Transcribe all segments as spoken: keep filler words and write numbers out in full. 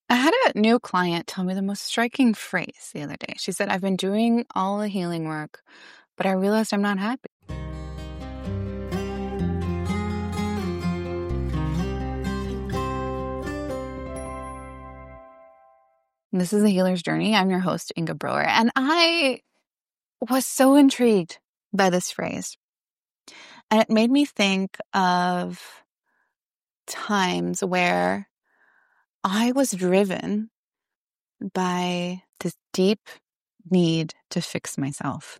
I had a new client tell me the most striking phrase the other day. She said, I've been doing all the healing work, but I realized I'm not happy. This is The Healer's Journey. I'm your host, Inga Brewer, and I was so intrigued by this phrase. And it made me think of times where I was driven by this deep need to fix myself.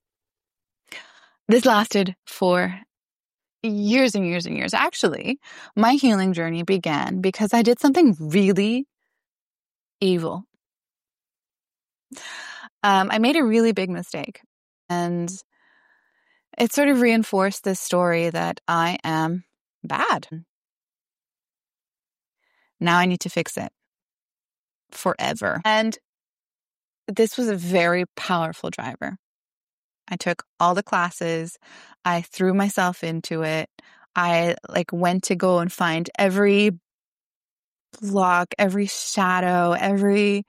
This lasted for years and years and years. Actually, my healing journey began because I did something really evil. Um, I made a really big mistake, and it sort of reinforced this story that I am bad. Now I need to fix it forever. And this was a very powerful driver. I took all the classes. I threw myself into it. I like went to go and find every block, every shadow, every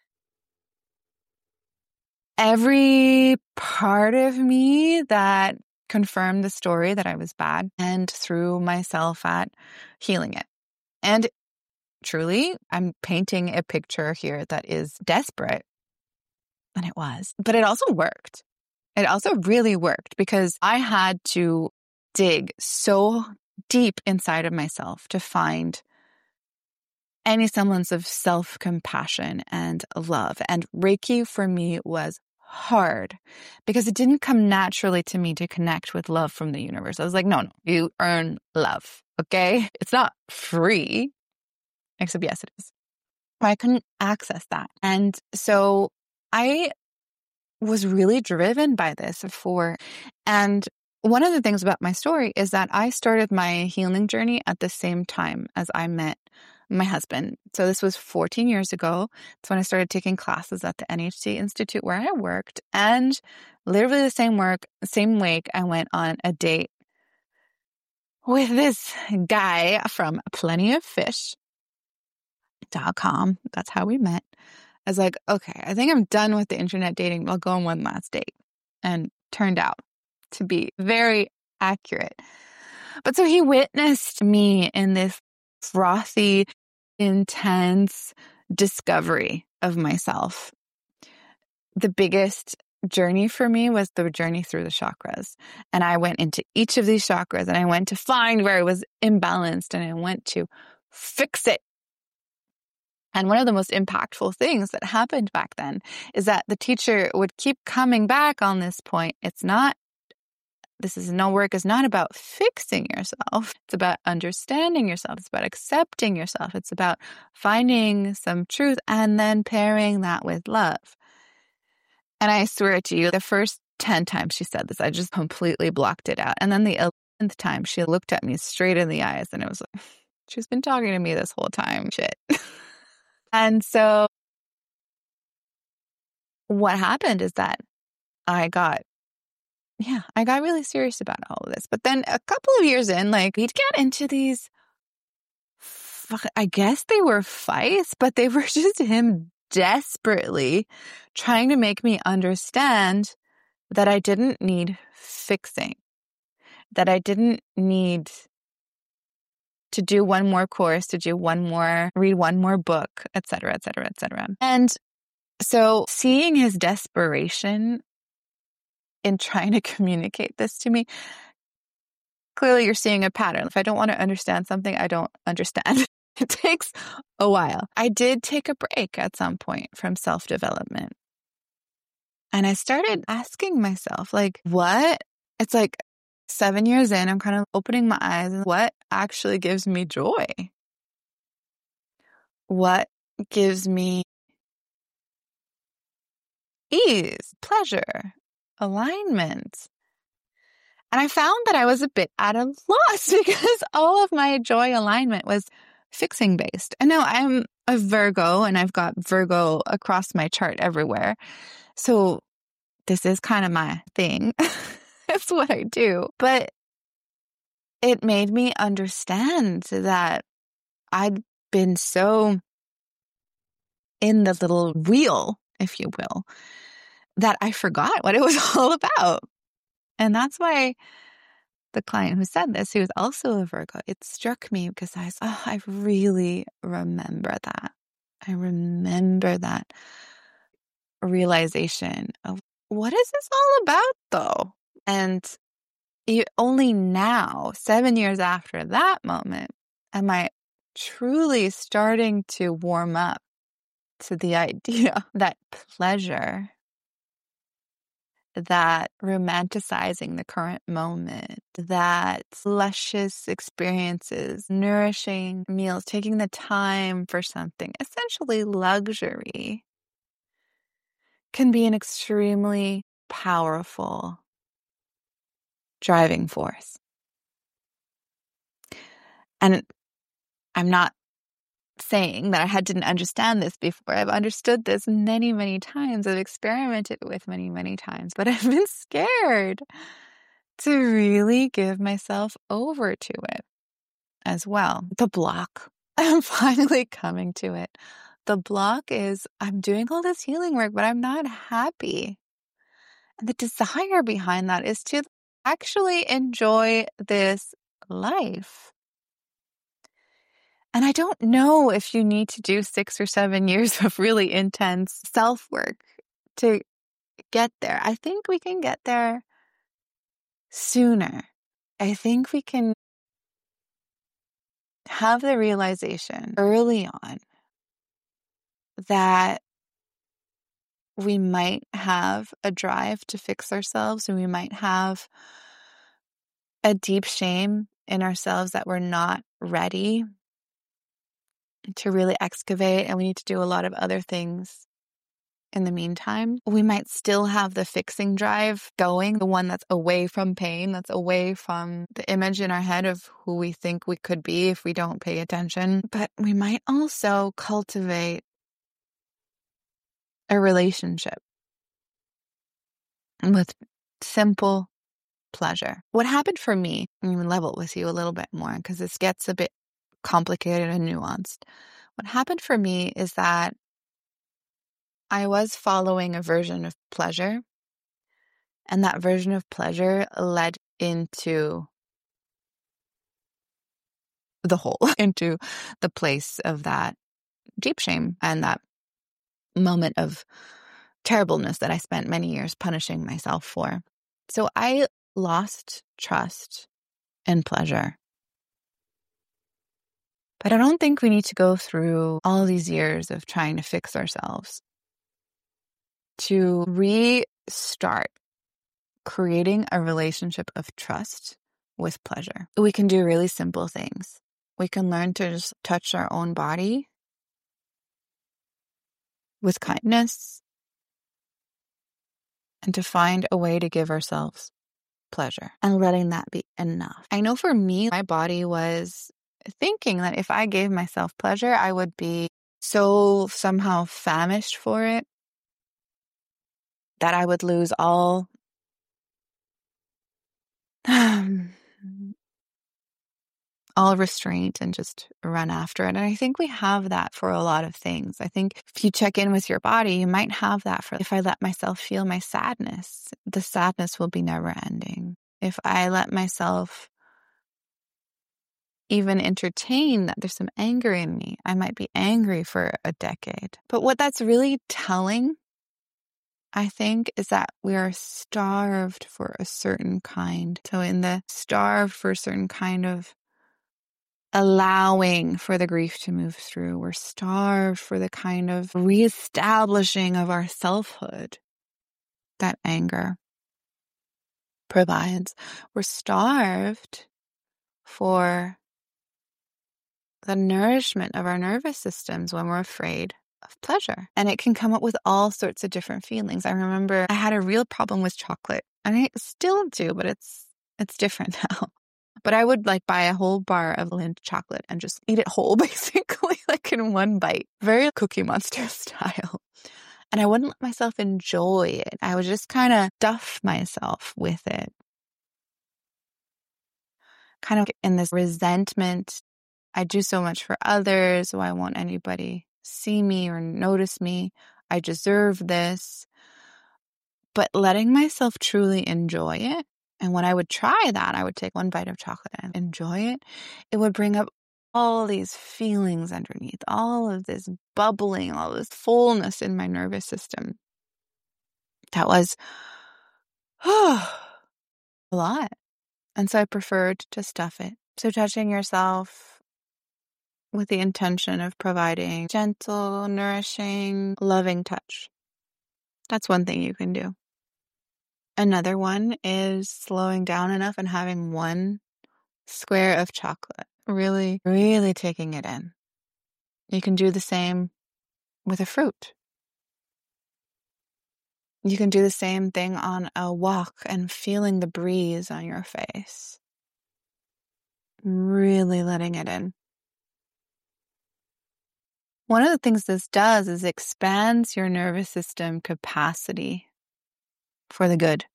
every part of me that confirmed the story that I was bad, and threw myself at healing it. And truly, I'm painting a picture here that is desperate. And it was. But it also worked. It also really worked because I had to dig so deep inside of myself to find any semblance of self-compassion and love. And Reiki for me was hard because it didn't come naturally to me to connect with love from the universe. I was like, no, no, you earn love, okay? It's not free, except yes, it is. I couldn't access that. And so I was really driven by this for, and one of the things about my story is that I started my healing journey at the same time as I met my husband. So this was fourteen years ago. That's when I started taking classes at the N H C Institute where I worked. And literally the same work, same week, I went on a date with this guy from plenty of fish dot com. That's how we met. I was like, okay, I think I'm done with the internet dating. I'll go on one last date. And turned out to be very accurate. But so he witnessed me in this frothy, intense discovery of myself. The biggest journey for me was the journey through the chakras. And I went into each of these chakras and I went to find where it was imbalanced and I went to fix it. And one of the most impactful things that happened back then is that the teacher would keep coming back on this point. It's not, this is no work is not about fixing yourself. It's about understanding yourself. It's about accepting yourself. It's about finding some truth and then pairing that with love. And I swear to you, the first ten times she said this, I just completely blocked it out. And then the eleventh time she looked at me straight in the eyes and it was like, she's been talking to me this whole time. Shit. And so what happened is that I got, yeah, I got really serious about all of this. But then a couple of years in, like, we'd get into these, I guess they were fights, but they were just him desperately trying to make me understand that I didn't need fixing, that I didn't need to do one more course, to do one more, read one more book, et cetera, et cetera, et cetera. And so seeing his desperation in trying to communicate this to me, clearly you're seeing a pattern. If I don't want to understand something, I don't understand. It takes a while. I did take a break at some point from self-development. And I started asking myself, like, what? It's like, Seven years in, I'm kind of opening my eyes and what actually gives me joy? What gives me ease, pleasure, alignment? And I found that I was a bit at a loss because all of my joy alignment was fixing based. And now I'm a Virgo and I've got Virgo across my chart everywhere. So this is kind of my thing. It's what I do. But it made me understand that I'd been so in the little wheel, if you will, that I forgot what it was all about. And that's why the client who said this, who was also a Virgo, it struck me because I was, oh, I really remember that. I remember that realization of what is this all about though? And you, only now, seven years after that moment, am I truly starting to warm up to the idea that pleasure, that romanticizing the current moment, that luscious experiences, nourishing meals, taking the time for something, essentially luxury, can be an extremely powerful driving force. And I'm not saying that I didn't understand this before. I've understood this many, many times. I've experimented with many, many times, but I've been scared to really give myself over to it as well. The block, I'm finally coming to it. The block is I'm doing all this healing work, but I'm not happy. And the desire behind that is to actually enjoy this life. And I don't know if you need to do six or seven years of really intense self-work to get there. I think we can get there sooner. I think we can have the realization early on that we might have a drive to fix ourselves, and we might have a deep shame in ourselves that we're not ready to really excavate, and we need to do a lot of other things in the meantime. We might still have the fixing drive going, the one that's away from pain, that's away from the image in our head of who we think we could be if we don't pay attention. But we might also cultivate a relationship with simple pleasure. What happened for me, I'm going to level with you a little bit more because this gets a bit complicated and nuanced. What happened for me is that I was following a version of pleasure, and that version of pleasure led into the hole, into the place of that deep shame and that moment of terribleness that I spent many years punishing myself for. So I lost trust in pleasure. But I don't think we need to go through all these years of trying to fix ourselves to restart creating a relationship of trust with pleasure. We can do really simple things. We can learn to just touch our own body with kindness and to find a way to give ourselves pleasure and letting that be enough. I know for me, my body was thinking that if I gave myself pleasure, I would be so somehow famished for it that I would lose all all restraint and just run after it. And I think we have that for a lot of things. I think if you check in with your body, you might have that for if I let myself feel my sadness, the sadness will be never ending. If I let myself even entertain that there's some anger in me, I might be angry for a decade. But what that's really telling, I think, is that we are starved for a certain kind. So in the starved for a certain kind of allowing for the grief to move through, we're starved for the kind of reestablishing of our selfhood that anger provides. We're starved for the nourishment of our nervous systems when we're afraid of pleasure. And it can come up with all sorts of different feelings. I remember I had a real problem with chocolate, and I still do, but it's it's different now. But I would like buy a whole bar of Lindt chocolate and just eat it whole, basically, like in one bite. Very Cookie Monster style. And I wouldn't let myself enjoy it. I would just kind of stuff myself with it. Kind of in this resentment. I do so much for others. Why won't anybody see me or notice me. I deserve this. But letting myself truly enjoy it. And when I would try that, I would take one bite of chocolate and enjoy it. It would bring up all these feelings underneath, all of this bubbling, all this fullness in my nervous system. That was a lot. And so I preferred to stuff it. So touching yourself with the intention of providing gentle, nourishing, loving touch. That's one thing you can do. Another one is slowing down enough and having one square of chocolate. Really, really taking it in. You can do the same with a fruit. You can do the same thing on a walk and feeling the breeze on your face. Really letting it in. One of the things this does is expands your nervous system capacity for the good.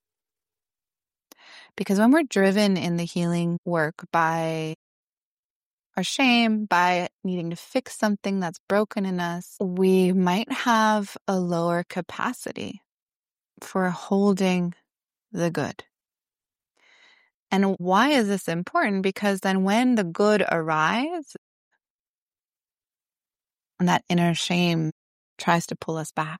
Because when we're driven in the healing work by our shame, by needing to fix something that's broken in us, we might have a lower capacity for holding the good. And why is this important? Because then when the good arrives, and that inner shame tries to pull us back.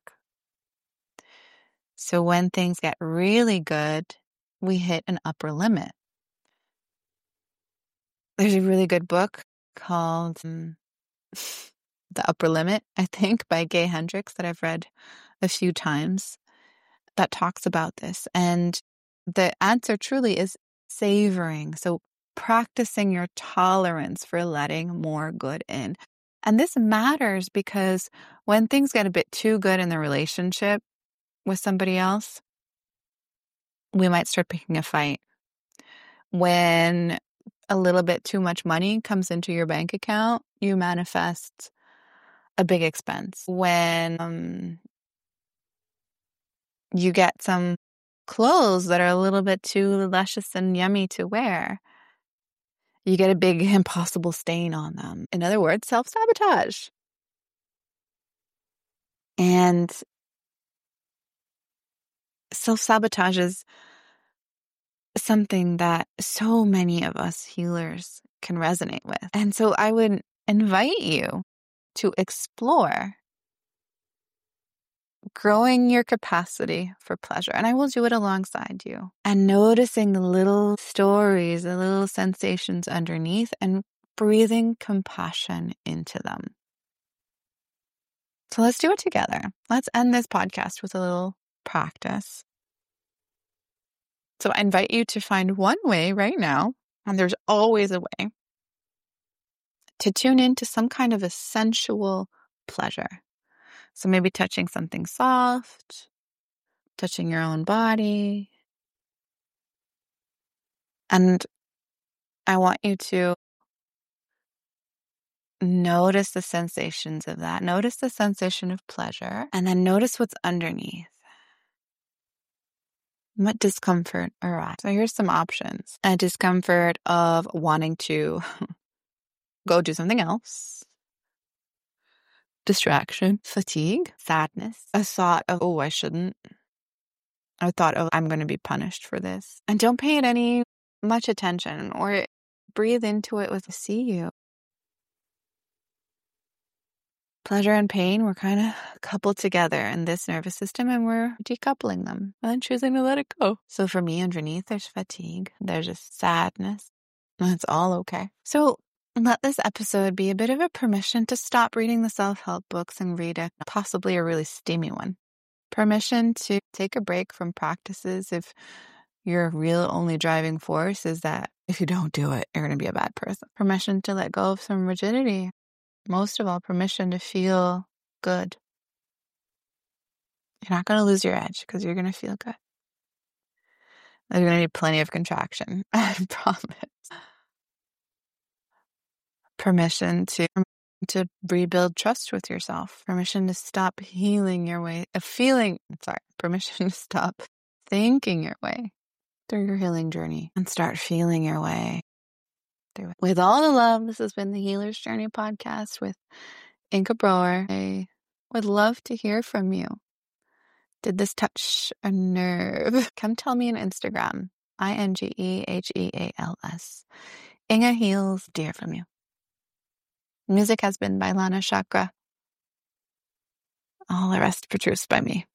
So when things get really good, we hit an upper limit. There's a really good book called um, The Upper Limit, I think, by Gay Hendricks that I've read a few times that talks about this. And the answer truly is savoring. So practicing your tolerance for letting more good in. And this matters because when things get a bit too good in the relationship with somebody else, we might start picking a fight. When a little bit too much money comes into your bank account, you manifest a big expense. When um, you get some clothes that are a little bit too luscious and yummy to wear, you get a big impossible stain on them. In other words, self-sabotage. And self-sabotage is something that so many of us healers can resonate with. And so I would invite you to explore growing your capacity for pleasure. And I will do it alongside you. And noticing the little stories, the little sensations underneath, and breathing compassion into them. So let's do it together. Let's end this podcast with a little practice. So I invite you to find one way right now, and there's always a way, to tune into some kind of a sensual pleasure. So maybe touching something soft, touching your own body. And I want you to notice the sensations of that. Notice the sensation of pleasure, and then notice what's underneath. What discomfort arises? So here's some options. A discomfort of wanting to go do something else. Distraction, fatigue, sadness, a thought of, oh, I shouldn't. A thought of, I'm going to be punished for this. And don't pay it any much attention or breathe into it with a see you. Pleasure and pain, we're kind of coupled together in this nervous system, and we're decoupling them and choosing to let it go. So for me, underneath, there's fatigue. There's just sadness. And it's all okay. So let this episode be a bit of a permission to stop reading the self-help books and read a possibly a really steamy one. Permission to take a break from practices if your real only driving force is that if you don't do it, you're going to be a bad person. Permission to let go of some rigidity. Most of all, permission to feel good. You're not going to lose your edge because you're going to feel good. There's going to be plenty of contraction, I promise. Permission to to rebuild trust with yourself. Permission to stop healing your way, a feeling, sorry, permission to stop thinking your way through your healing journey and start feeling your way through it. With all the love, this has been the Healer's Journey podcast with Inga Brower. I would love to hear from you. Did this touch a nerve? Come tell me on Instagram. I N G E H E A L S. Inga Heals, dear from you. Music has been by Lana Chakra. All the rest produced by me.